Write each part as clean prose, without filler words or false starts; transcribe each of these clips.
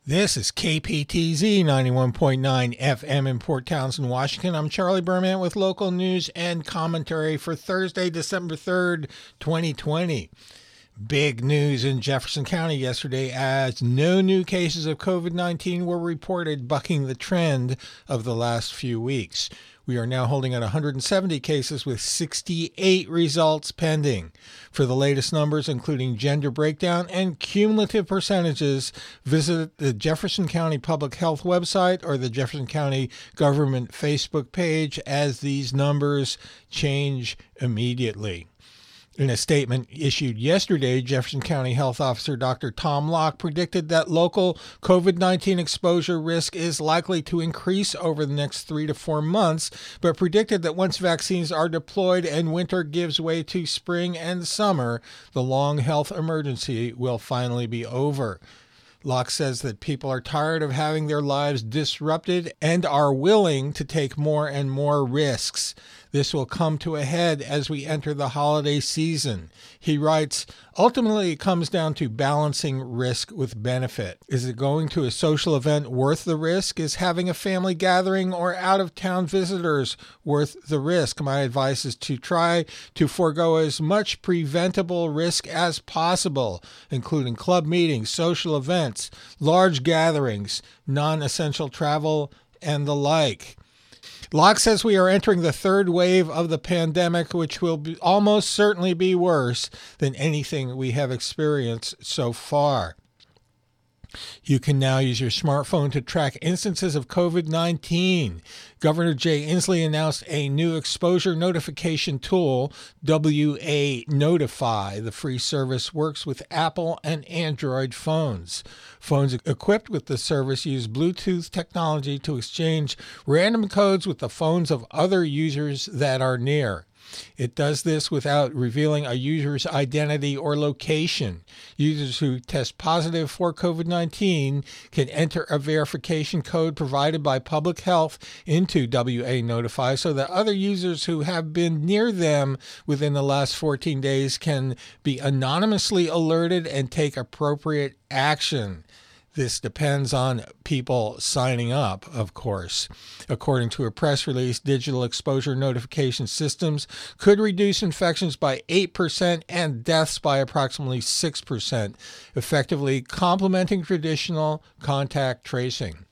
This is KPTZ 91.9 FM in Port Townsend, Washington. I'm Charlie Berman with local news and commentary for Thursday, December 3rd, 2020. Big news in Jefferson County yesterday as no new cases of COVID-19 were reported, bucking the trend of the last few weeks. We are now holding at 170 cases with 68 results pending. For the latest numbers, including gender breakdown and cumulative percentages, visit the Jefferson County Public Health website or the Jefferson County Government Facebook page as these numbers change immediately. In a statement issued yesterday, Jefferson County Health Officer Dr. Tom Locke predicted that local COVID-19 exposure risk is likely to increase over the next 3 to 4 months, but predicted that once vaccines are deployed and winter gives way to spring and summer, the long health emergency will finally be over. Locke says that people are tired of having their lives disrupted and are willing to take more and more risks. This will come to a head as we enter the holiday season. He writes, ultimately it comes down to balancing risk with benefit. Is it going to a social event worth the risk? Is having a family gathering or out-of-town visitors worth the risk? My advice is to try to forego as much preventable risk as possible, including club meetings, social events, large gatherings, non-essential travel, and the like. Locke says we are entering the third wave of the pandemic, which will almost certainly be worse than anything we have experienced so far. You can now use your smartphone to track instances of COVID-19. Governor Jay Inslee announced a new exposure notification tool, WA Notify. The free service works with Apple and Android phones. Phones equipped with the service use Bluetooth technology to exchange random codes with the phones of other users that are near. It does this without revealing a user's identity or location. Users who test positive for COVID-19 can enter a verification code provided by Public Health into WA Notify so that other users who have been near them within the last 14 days can be anonymously alerted and take appropriate action. This depends on people signing up, of course. According to a press release, digital exposure notification systems could reduce infections by 8% and deaths by approximately 6%, effectively complementing traditional contact tracing.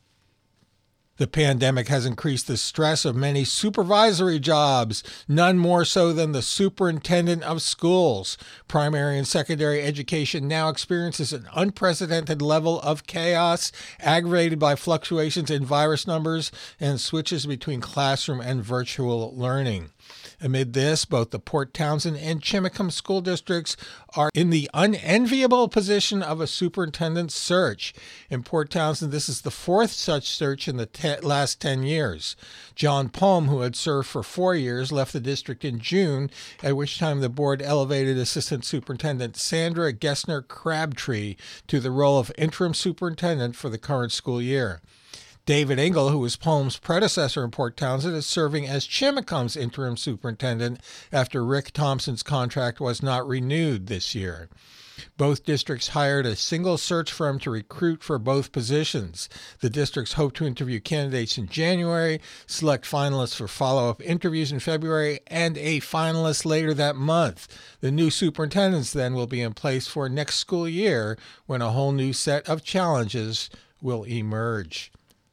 The pandemic has increased the stress of many supervisory jobs, none more so than the superintendent of schools. Primary and secondary education now experiences an unprecedented level of chaos, aggravated by fluctuations in virus numbers and switches between classroom and virtual learning. Amid this, both the Port Townsend and Chimacum school districts are in the unenviable position of a superintendent search. In Port Townsend, this is the fourth such search in the last 10 years. John Palm, who had served for 4 years, left the district in June, at which time the board elevated Assistant Superintendent Sandra Gessner Crabtree to the role of interim superintendent for the current school year. David Engel, who was Palm's predecessor in Port Townsend, is serving as Chimacum's interim superintendent after Rick Thompson's contract was not renewed this year. Both districts hired a single search firm to recruit for both positions. The districts hope to interview candidates in January, select finalists for follow-up interviews in February, and a finalist later that month. The new superintendents then will be in place for next school year when a whole new set of challenges will emerge.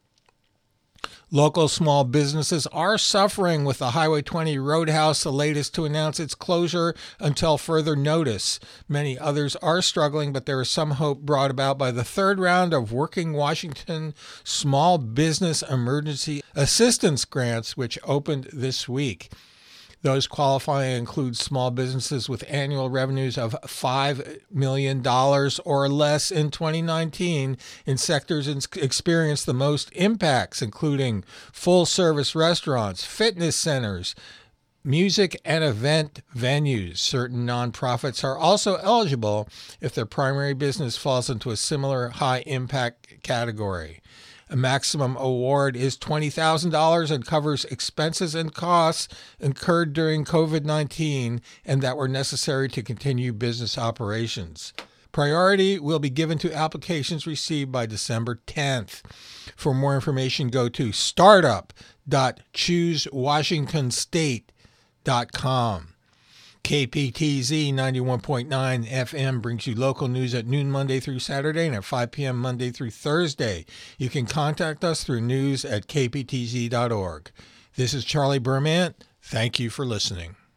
Local small businesses are suffering, with the Highway 20 Roadhouse the latest to announce its closure until further notice. Many others are struggling, but there is some hope brought about by the third round of Working Washington Small Business Emergency Assistance Grants, which opened this week. Those qualifying include small businesses with annual revenues of $5 million or less in 2019 in sectors experienced the most impacts, including full-service restaurants, fitness centers, music and event venues. Certain nonprofits are also eligible if their primary business falls into a similar high-impact category. A maximum award is $20,000 and covers expenses and costs incurred during COVID-19 and that were necessary to continue business operations. Priority will be given to applications received by December 10th. For more information, go to startup.choosewashingtonstate.com. KPTZ 91.9 FM brings you local news at noon Monday through Saturday and at 5 p.m. Monday through Thursday. You can contact us through news@kptz.org. This is Charlie Bermant. Thank you for listening.